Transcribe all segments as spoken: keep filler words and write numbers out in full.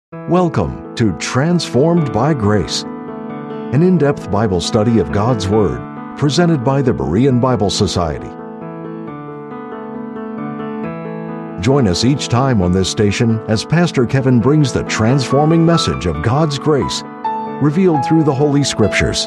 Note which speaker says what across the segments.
Speaker 1: Welcome to Transformed by Grace, an in-depth Bible study of God's Word, presented by the Berean Bible Society. Join us each time on this station as Pastor Kevin brings the transforming message of God's grace, revealed through the Holy Scriptures.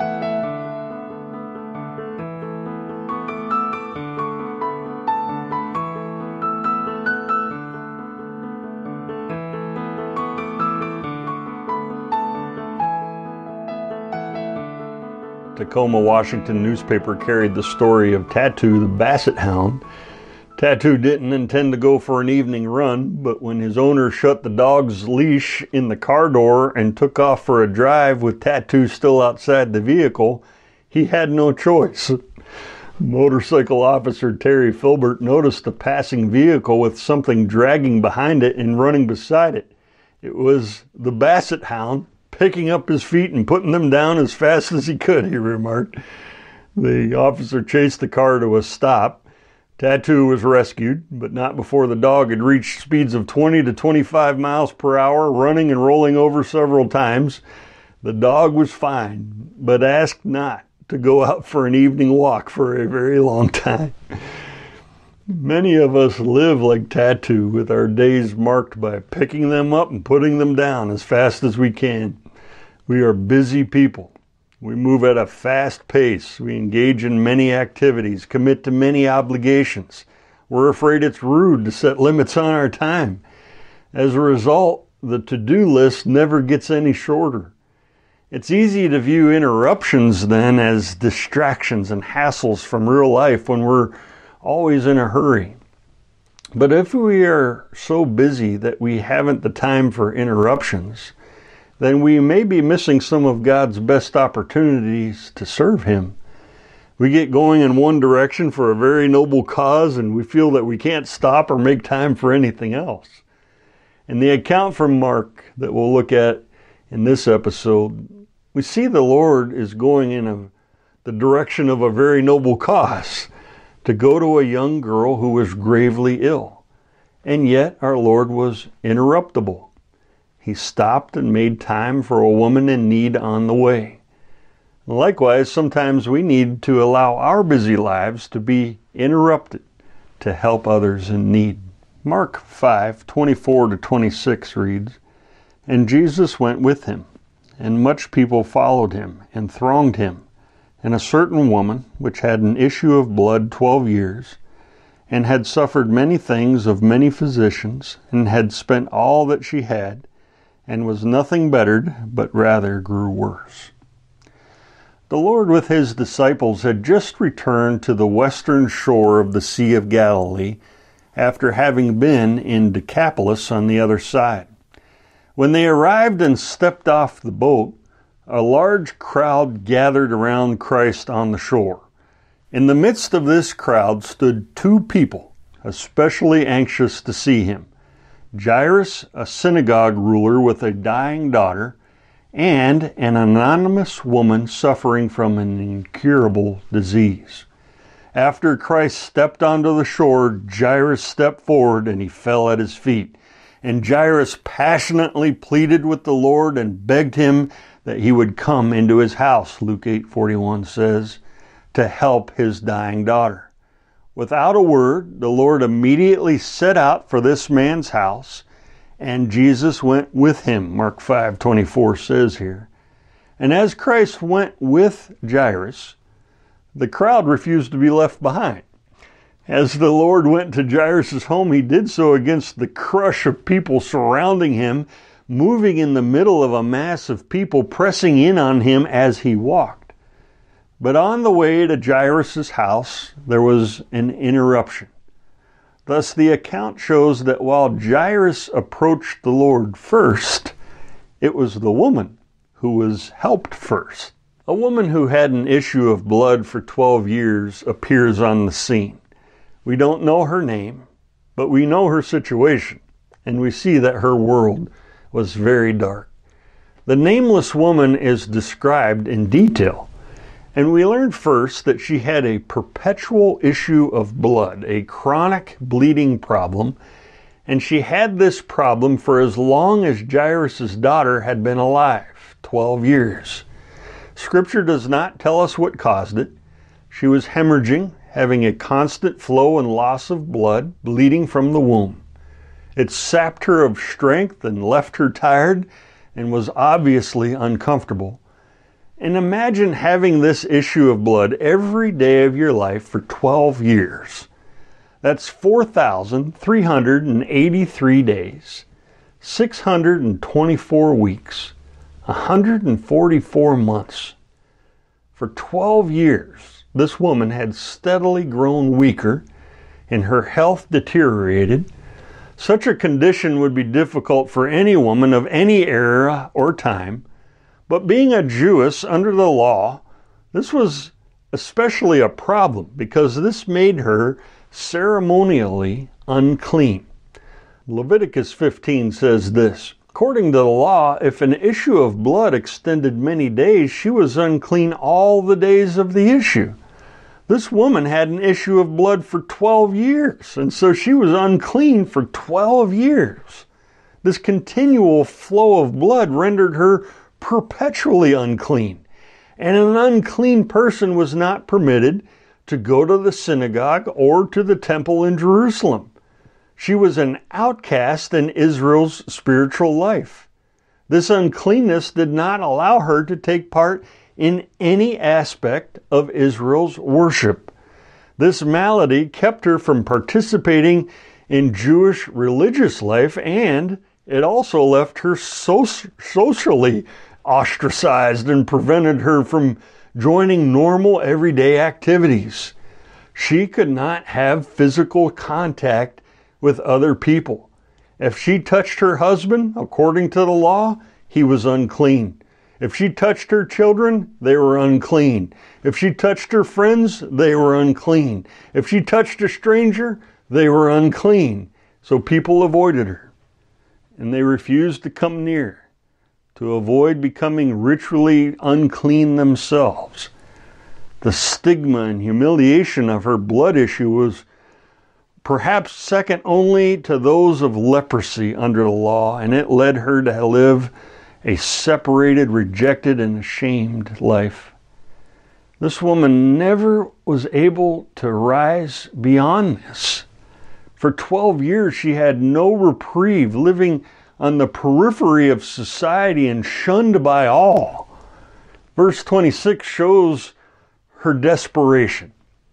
Speaker 2: Tacoma, Washington newspaper carried the story of Tattoo, the basset hound. Tattoo didn't intend to go for an evening run, but when his owner shut the dog's leash in the car door and took off for a drive with Tattoo still outside the vehicle, he had no choice. Motorcycle officer Terry Filbert noticed a passing vehicle with something dragging behind it and running beside it. It was the basset hound, picking up his feet and putting them down as fast as he could, he remarked. The officer chased the car to a stop. Tattoo was rescued, but not before the dog had reached speeds of twenty to twenty-five miles per hour, running and rolling over several times. The dog was fine, but asked not to go out for an evening walk for a very long time. Many of us live like Tattoo, with our days marked by picking them up and putting them down as fast as we can. We are busy people. We move at a fast pace. We engage in many activities, commit to many obligations. We're afraid it's rude to set limits on our time. As a result, the to-do list never gets any shorter. It's easy to view interruptions then as distractions and hassles from real life when we're always in a hurry. But if we are so busy that we haven't the time for interruptions, then we may be missing some of God's best opportunities to serve Him. We get going in one direction for a very noble cause, and we feel that we can't stop or make time for anything else. In the account from Mark that we'll look at in this episode, we see the Lord is going in a, the direction of a very noble cause, to go to a young girl who was gravely ill. And yet our Lord was interruptible. He stopped and made time for a woman in need on the way. Likewise, sometimes we need to allow our busy lives to be interrupted to help others in need. Mark five, twenty-four to twenty-six reads, "And Jesus went with him, and much people followed him, and thronged him. And a certain woman, which had an issue of blood twelve years, and had suffered many things of many physicians, and had spent all that she had, and was nothing bettered, but rather grew worse." The Lord with his disciples had just returned to the western shore of the Sea of Galilee after having been in Decapolis on the other side. When they arrived and stepped off the boat, a large crowd gathered around Christ on the shore. In the midst of this crowd stood two people, especially anxious to see him: Jairus, a synagogue ruler with a dying daughter, and an anonymous woman suffering from an incurable disease. After Christ stepped onto the shore, Jairus stepped forward and he fell at his feet. And Jairus passionately pleaded with the Lord and begged him that he would come into his house, Luke eight forty-one says, to help his dying daughter. Without a word, the Lord immediately set out for this man's house, and Jesus went with him, Mark five twenty-four says here. And as Christ went with Jairus, the crowd refused to be left behind. As the Lord went to Jairus' home, he did so against the crush of people surrounding him, moving in the middle of a mass of people pressing in on him as he walked. But on the way to Jairus' house, there was an interruption. Thus, the account shows that while Jairus approached the Lord first, it was the woman who was helped first. A woman who had an issue of blood for twelve years appears on the scene. We don't know her name, but we know her situation, and we see that her world was very dark. The nameless woman is described in detail. And we learned first that she had a perpetual issue of blood, a chronic bleeding problem, and she had this problem for as long as Jairus' daughter had been alive, twelve years. Scripture does not tell us what caused it. She was hemorrhaging, having a constant flow and loss of blood, bleeding from the womb. It sapped her of strength and left her tired and was obviously uncomfortable. And imagine having this issue of blood every day of your life for twelve years. That's four thousand three hundred eighty-three days, six hundred twenty-four weeks, one hundred forty-four months. For twelve years, this woman had steadily grown weaker and her health deteriorated. Such a condition would be difficult for any woman of any era or time, but being a Jewess under the law, this was especially a problem because this made her ceremonially unclean. Leviticus fifteen says this, "According to the law, if an issue of blood extended many days, she was unclean all the days of the issue." This woman had an issue of blood for twelve years, and so she was unclean for twelve years. This continual flow of blood rendered her perpetually unclean, and an unclean person was not permitted to go to the synagogue or to the temple in Jerusalem. She was an outcast in Israel's spiritual life. This uncleanness did not allow her to take part in any aspect of Israel's worship. This malady kept her from participating in Jewish religious life, and it also left her so- socially ostracized and prevented her from joining normal everyday activities. She could not have physical contact with other people. If she touched her husband, according to the law, he was unclean. If she touched her children, they were unclean. If she touched her friends, they were unclean. If she touched a stranger, they were unclean. So people avoided her, and they refused to come near to avoid becoming ritually unclean themselves. The stigma and humiliation of her blood issue was perhaps second only to those of leprosy under the law, and it led her to live a separated, rejected, and ashamed life. This woman never was able to rise beyond this. For twelve years, she had no reprieve, living on the periphery of society and shunned by all. Verse twenty-six shows her desperation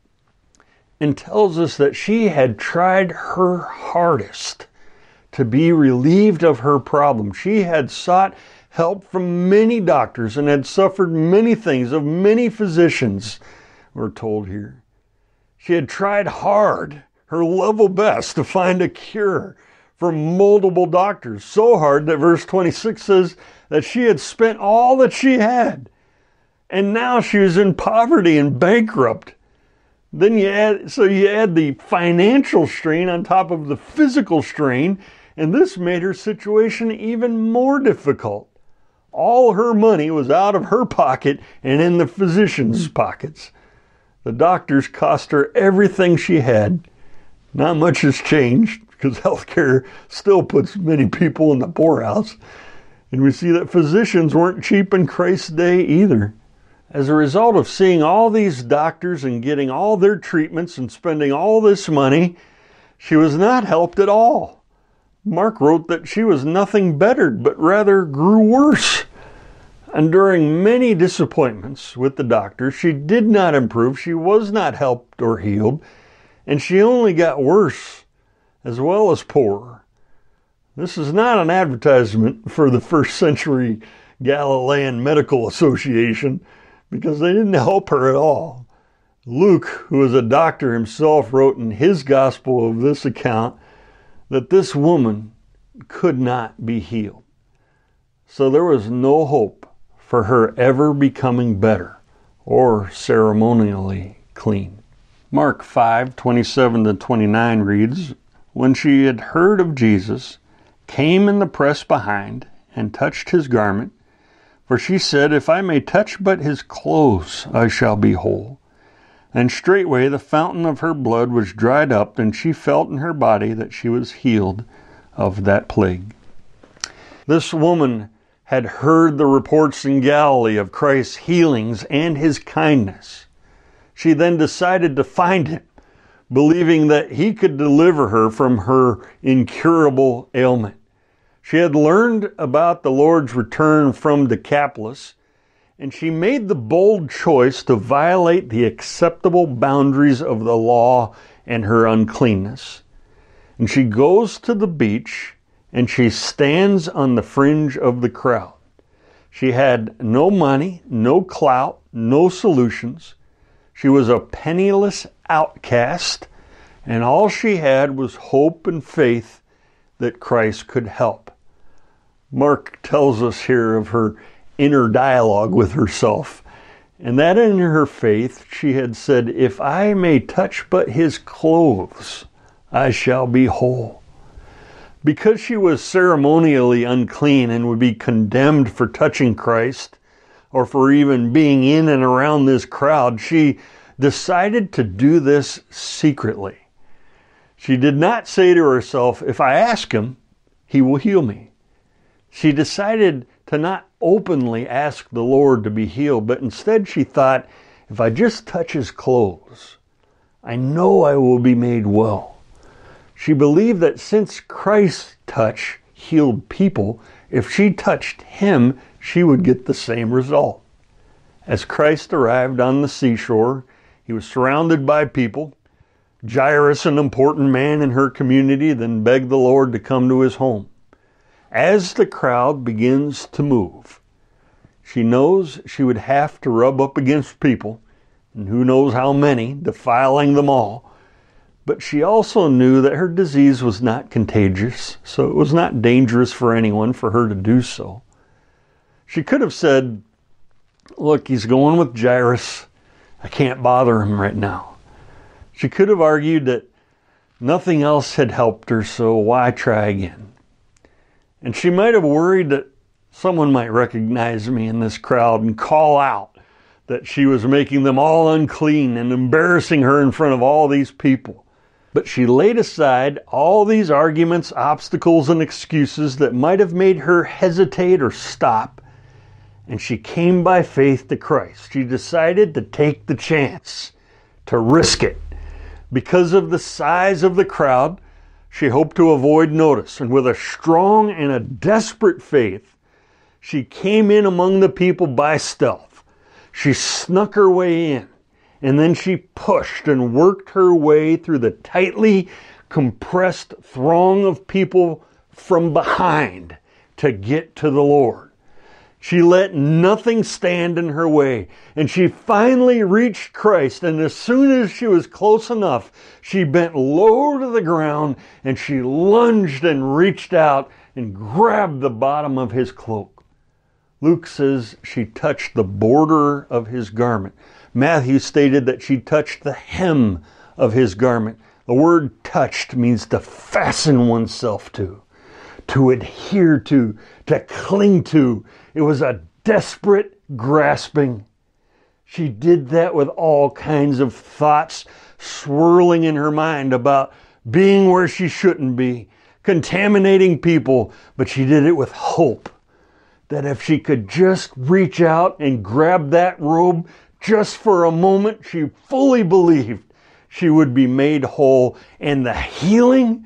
Speaker 2: and tells us that she had tried her hardest to be relieved of her problem. She had sought help from many doctors and had suffered many things of many physicians, we're told here. She had tried hard, her level best, to find a cure from multiple doctors, so hard that verse twenty-six says that she had spent all that she had, and now she was in poverty and bankrupt. Then you add, so you add the financial strain on top of the physical strain, and this made her situation even more difficult. All her money was out of her pocket and in the physician's pockets. The doctors cost her everything she had. Not much has changed, because healthcare still puts many people in the poorhouse. And we see that physicians weren't cheap in Christ's day either. As a result of seeing all these doctors and getting all their treatments and spending all this money, she was not helped at all. Mark wrote that she was nothing bettered, but rather grew worse. And during many disappointments with the doctor, she did not improve, she was not helped or healed, and she only got worse as well as poorer. This is not an advertisement for the first century Galilean Medical Association, because they didn't help her at all. Luke, who was a doctor himself, wrote in his gospel of this account that this woman could not be healed. So there was no hope for her ever becoming better or ceremonially clean. Mark five, twenty-seven to twenty-nine reads, "When she had heard of Jesus, came in the press behind, and touched his garment, for she said, If I may touch but his clothes, I shall be whole. And straightway the fountain of her blood was dried up, and she felt in her body that she was healed of that plague. This woman had heard the reports in Galilee of Christ's healings and his kindness. She then decided to find him, believing that he could deliver her from her incurable ailment. She had learned about the Lord's return from Decapolis, and she made the bold choice to violate the acceptable boundaries of the law and her uncleanness. And she goes to the beach, and she stands on the fringe of the crowd. She had no money, no clout, no solutions. She was a penniless outcast, and all she had was hope and faith that Christ could help. Mark tells us here of her inner dialogue with herself, and that in her faith she had said, "If I may touch but his clothes, I shall be whole." Because she was ceremonially unclean and would be condemned for touching Christ, or for even being in and around this crowd, she decided to do this secretly. She did not say to herself, "If I ask him, he will heal me." She decided to not openly ask the Lord to be healed, but instead she thought, "If I just touch his clothes, I know I will be made well." She believed that since Christ's touch healed people, if she touched him, she would get the same result. As Christ arrived on the seashore, he was surrounded by people. Jairus, an important man in her community, then begged the Lord to come to his home. As the crowd begins to move, she knows she would have to rub up against people, and who knows how many, defiling them all. But she also knew that her disease was not contagious, so it was not dangerous for anyone for her to do so. She could have said, "Look, he's going with Jairus. I can't bother him right now." She could have argued that nothing else had helped her, so why try again? And she might have worried that someone might recognize me in this crowd and call out that she was making them all unclean and embarrassing her in front of all these people. But she laid aside all these arguments, obstacles, and excuses that might have made her hesitate or stop, and she came by faith to Christ. She decided to take the chance, to risk it. Because of the size of the crowd, she hoped to avoid notice, and with a strong and a desperate faith, she came in among the people by stealth. She snuck her way in, and then she pushed and worked her way through the tightly compressed throng of people from behind to get to the Lord. She let nothing stand in her way, and she finally reached Christ, and as soon as she was close enough, she bent low to the ground, and she lunged and reached out and grabbed the bottom of his cloak. Luke says she touched the border of his garment. Matthew stated that she touched the hem of his garment. The word touched means to fasten oneself to, to adhere to, to cling to. It was a desperate grasping. She did that with all kinds of thoughts swirling in her mind about being where she shouldn't be, contaminating people, but she did it with hope that if she could just reach out and grab that robe just for a moment, she fully believed she would be made whole, and the healing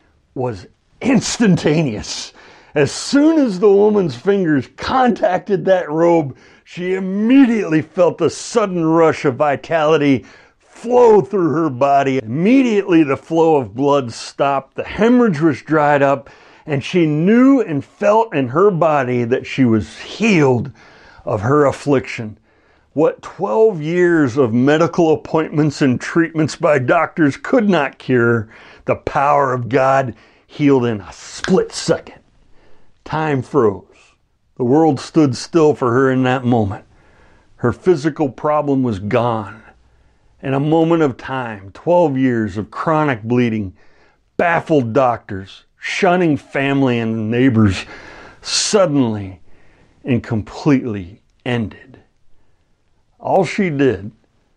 Speaker 2: was instantaneous. As soon as the woman's fingers contacted that robe, she immediately felt a sudden rush of vitality flow through her body. Immediately the flow of blood stopped, the hemorrhage was dried up, and she knew and felt in her body that she was healed of her affliction. What twelve years of medical appointments and treatments by doctors could not cure, the power of God healed in a split second. Time froze. The world stood still for her in that moment. Her physical problem was gone. In a moment of time, twelve years of chronic bleeding, baffled doctors, shunning family and neighbors, suddenly and completely ended. All she did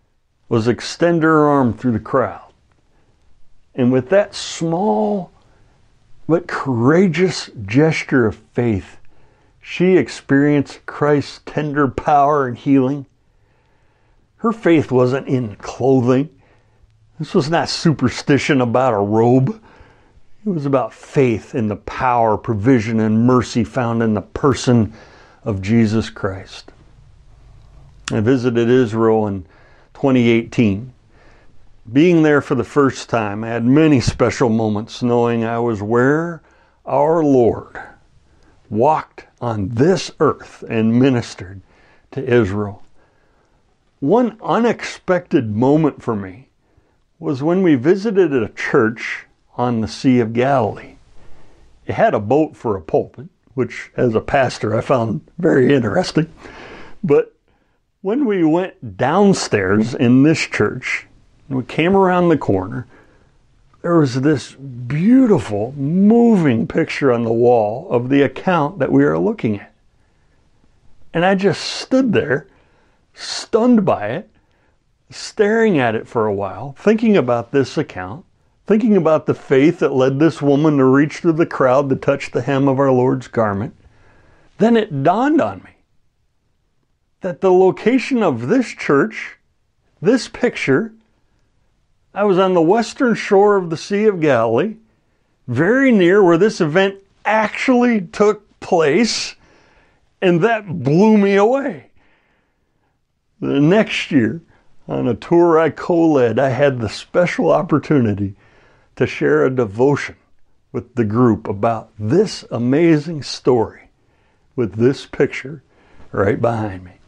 Speaker 2: was extend her arm through the crowd. And with that small but courageous gesture of faith, she experienced Christ's tender power and healing. Her faith wasn't in clothing. This was not superstition about a robe. It was about faith in the power, provision, and mercy found in the person of Jesus Christ. I visited Israel in twenty eighteen. Being there for the first time, I had many special moments knowing I was where our Lord walked on this earth and ministered to Israel. One unexpected moment for me was when we visited a church on the Sea of Galilee. It had a boat for a pulpit, which as a pastor I found very interesting. But when we went downstairs in this church, and we came around the corner, there was this beautiful, moving picture on the wall of the account that we are looking at. And I just stood there, stunned by it, staring at it for a while, thinking about this account, thinking about the faith that led this woman to reach through the crowd to touch the hem of our Lord's garment. Then it dawned on me that the location of this church, this picture, I was on the western shore of the Sea of Galilee, very near where this event actually took place, and that blew me away. The next year, on a tour I co-led, I had the special opportunity to share a devotion with the group about this amazing story with this picture right behind me.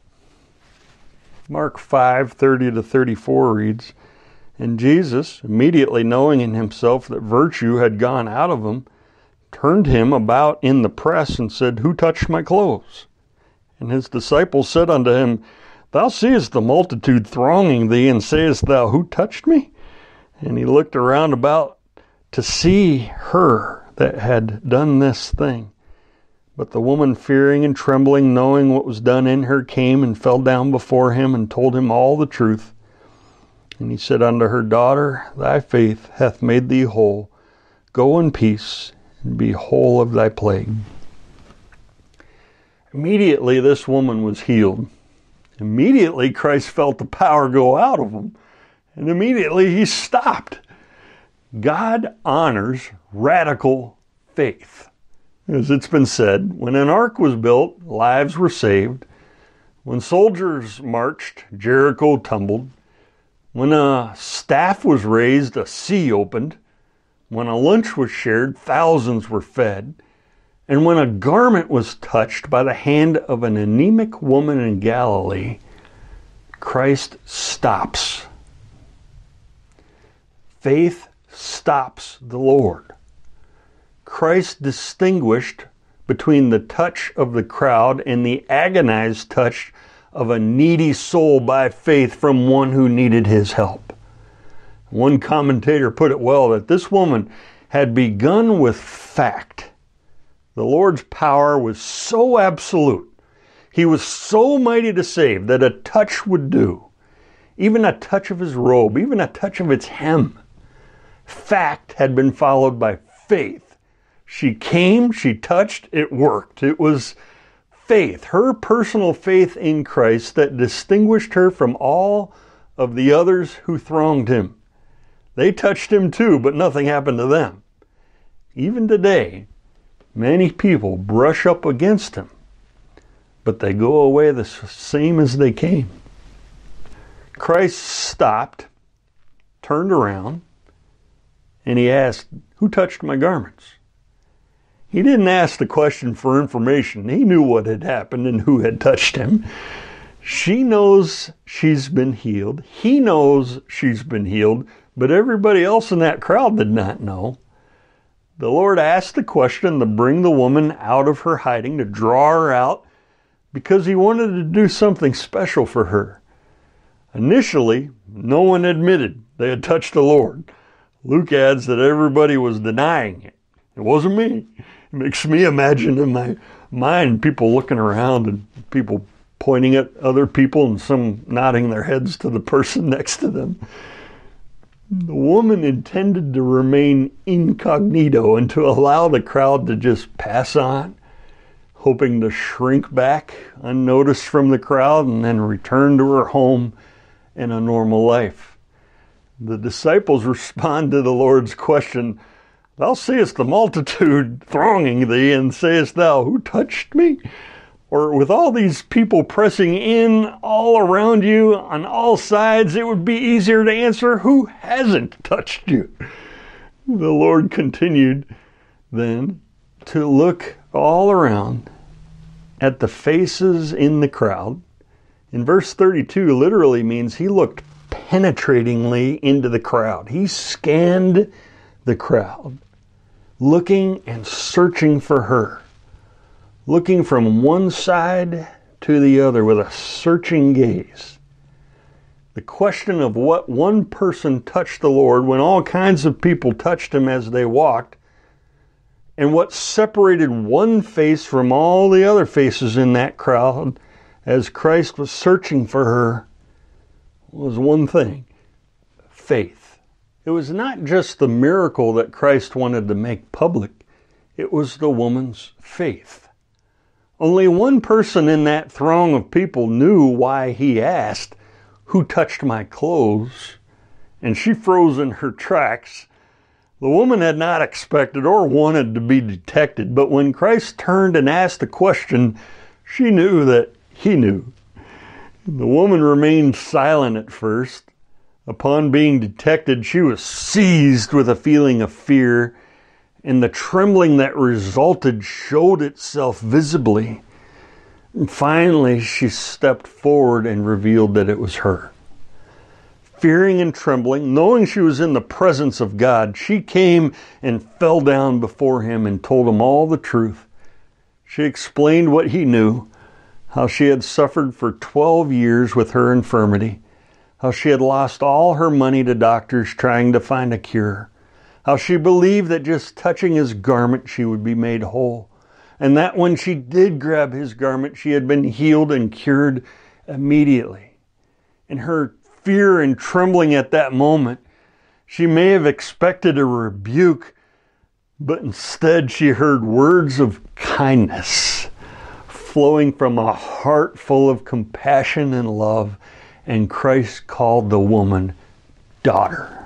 Speaker 2: Mark five, thirty to thirty-four reads, "And Jesus, immediately knowing in himself that virtue had gone out of him, turned him about in the press and said, 'Who touched my clothes?' And his disciples said unto him, 'Thou seest the multitude thronging thee, and sayest thou, Who touched me?' And he looked around about to see her that had done this thing. But the woman, fearing and trembling, knowing what was done in her, came and fell down before him and told him all the truth. And he said unto her, Daughter, thy faith hath made thee whole. Go in peace, and be whole of thy plague." Immediately this woman was healed. Immediately Christ felt the power go out of him. And immediately he stopped. God honors radical faith. As it's been said, when an ark was built, lives were saved. When soldiers marched, Jericho tumbled. When a staff was raised, a sea opened. When a lunch was shared, thousands were fed. And when a garment was touched by the hand of an anemic woman in Galilee, Christ stops. Faith stops the Lord. Christ distinguished between the touch of the crowd and the agonized touch of a needy soul by faith from one who needed his help. One commentator put it well that this woman had begun with fact. The Lord's power was so absolute. He was so mighty to save that a touch would do. Even a touch of his robe, even a touch of its hem. Fact had been followed by faith. She came, she touched, it worked. It was faith, her personal faith in Christ, that distinguished her from all of the others who thronged him. They touched him too, but nothing happened to them. Even today, many people brush up against him, but they go away the same as they came. Christ stopped, turned around, and he asked, "Who touched my garments?" He didn't ask the question for information. He knew what had happened and who had touched him. She knows she's been healed. He knows she's been healed, but everybody else in that crowd did not know. The Lord asked the question to bring the woman out of her hiding, to draw her out, because he wanted to do something special for her. Initially, no one admitted they had touched the Lord. Luke adds that everybody was denying it. It wasn't me. It makes me imagine in my mind people looking around and people pointing at other people and some nodding their heads to the person next to them. The woman intended to remain incognito and to allow the crowd to just pass on, hoping to shrink back unnoticed from the crowd and then return to her home and a normal life. The disciples respond to the Lord's question, "Thou seest the multitude thronging thee, and sayest thou, who touched me?" Or with all these people pressing in all around you on all sides, it would be easier to answer, "Who hasn't touched you?" The Lord continued then to look all around at the faces in the crowd. In verse thirty-two literally means he looked penetratingly into the crowd. He scanned the crowd, looking and searching for her. Looking from one side to the other with a searching gaze. The question of what one person touched the Lord when all kinds of people touched him as they walked, and what separated one face from all the other faces in that crowd as Christ was searching for her, was one thing: faith. It was not just the miracle that Christ wanted to make public, it was the woman's faith. Only one person in that throng of people knew why he asked, "Who touched my clothes?" And she froze in her tracks. The woman had not expected or wanted to be detected, but when Christ turned and asked the question, she knew that he knew. The woman remained silent at first. Upon being detected, she was seized with a feeling of fear, and the trembling that resulted showed itself visibly. And finally, she stepped forward and revealed that it was her. Fearing and trembling, knowing she was in the presence of God, she came and fell down before him and told him all the truth. She explained what he knew, how she had suffered for twelve years with her infirmity, how she had lost all her money to doctors trying to find a cure, how she believed that just touching his garment she would be made whole, and that when she did grab his garment she had been healed and cured immediately. In her fear and trembling at that moment, she may have expected a rebuke, but instead she heard words of kindness flowing from a heart full of compassion and love, and Christ called the woman daughter.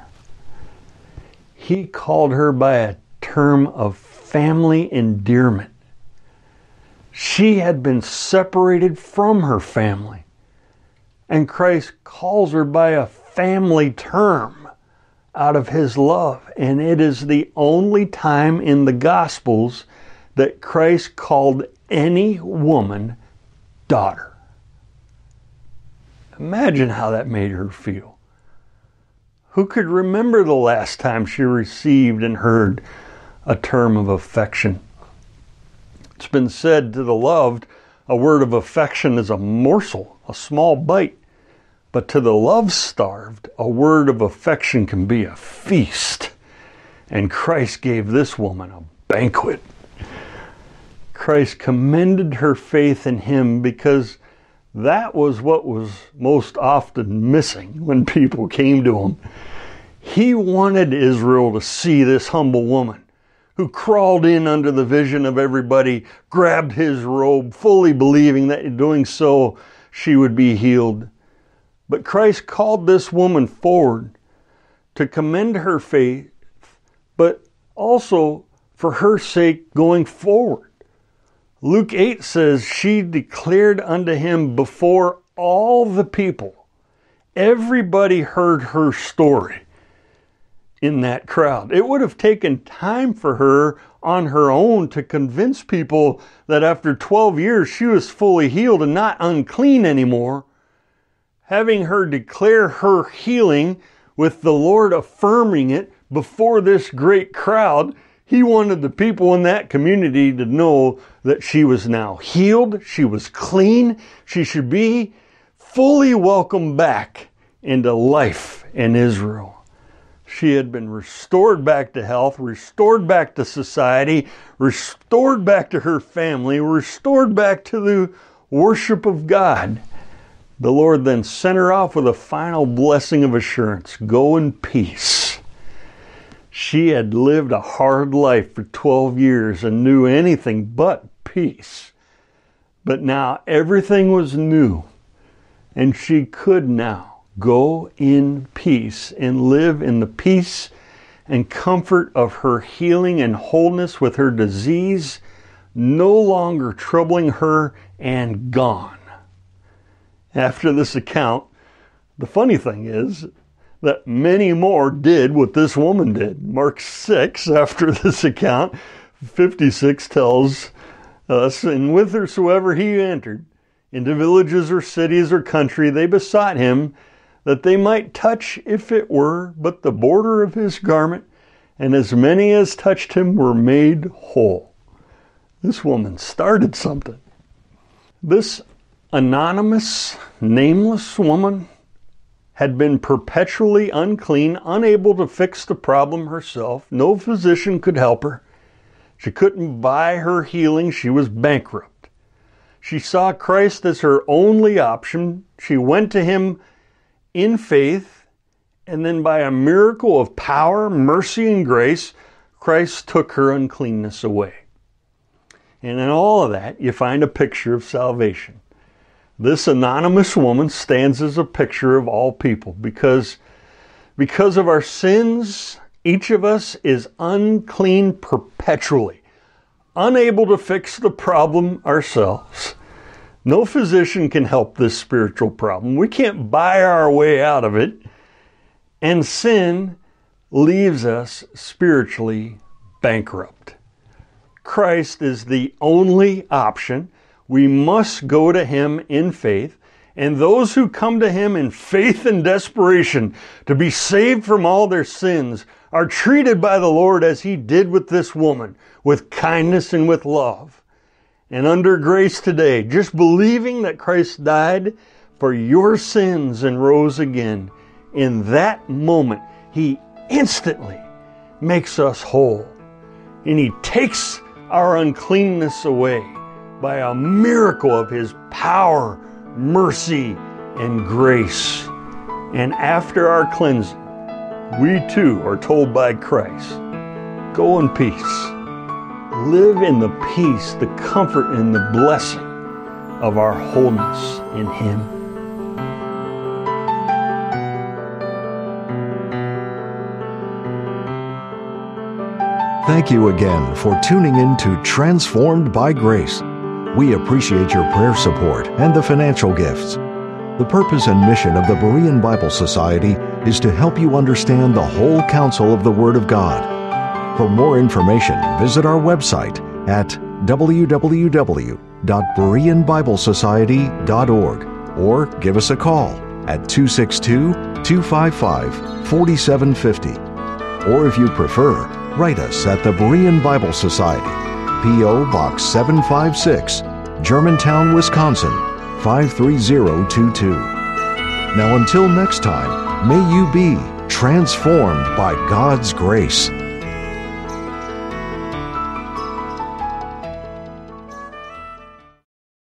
Speaker 2: He called her by a term of family endearment. She had been separated from her family, and Christ calls her by a family term out of his love. And it is the only time in the Gospels that Christ called any woman daughter. Imagine how that made her feel. Who could remember the last time she received and heard a term of affection? It's been said to the loved, a word of affection is a morsel, a small bite. But to the love-starved, a word of affection can be a feast. And Christ gave this woman a banquet. Christ commended her faith in him because that was what was most often missing when people came to him. He wanted Israel to see this humble woman who crawled in under the vision of everybody, grabbed his robe, fully believing that in doing so she would be healed. But Christ called this woman forward to commend her faith, but also for her sake going forward. Luke eight says, she declared unto him before all the people. Everybody heard her story in that crowd. It would have taken time for her on her own to convince people that after twelve years she was fully healed and not unclean anymore. Having her declare her healing with the Lord affirming it before this great crowd, he wanted the people in that community to know that she was now healed, she was clean, she should be fully welcomed back into life in Israel. She had been restored back to health, restored back to society, restored back to her family, restored back to the worship of God, the Lord then sent her off with a final blessing of assurance. Go in peace. She had lived a hard life for twelve years and knew anything but peace. But now everything was new, and she could now go in peace and live in the peace and comfort of her healing and wholeness, with her disease no longer troubling her and gone. After this account, the funny thing is that many more did what this woman did. Mark six, after this account, fifty-six tells us, and whithersoever he entered, into villages or cities or country, they besought him that they might touch, if it were but the border of his garment, and as many as touched him were made whole. This woman started something. This anonymous, nameless woman had been perpetually unclean, unable to fix the problem herself. No physician could help her. She couldn't buy her healing. She was bankrupt. She saw Christ as her only option. She went to him in faith, and then by a miracle of power, mercy, and grace, Christ took her uncleanness away. And in all of that, you find a picture of salvation. This anonymous woman stands as a picture of all people, because, because of our sins, each of us is unclean perpetually, unable to fix the problem ourselves. No physician can help this spiritual problem. We can't buy our way out of it. And sin leaves us spiritually bankrupt. Christ is the only option. We must go to him in faith. And those who come to him in faith and desperation to be saved from all their sins are treated by the Lord as he did with this woman, with kindness and with love. And under grace today, just believing that Christ died for your sins and rose again, in that moment, he instantly makes us whole. And he takes our uncleanness away by a miracle of his power, mercy, and grace. And after our cleansing, we too are told by Christ, go in peace. Live in the peace, the comfort, and the blessing of our wholeness in him.
Speaker 1: Thank you again for tuning in to Transformed by Grace. We appreciate your prayer support and the financial gifts. The purpose and mission of the Berean Bible Society is to help you understand the whole counsel of the Word of God. For more information, visit our website at w w w dot berean bible society dot org or give us a call at two six two, two five five, four seven five zero. Or if you prefer, write us at the Berean Bible Society, P O Box seven five six, Germantown, Wisconsin, five three zero two two. Now until next time, may you be transformed by God's grace.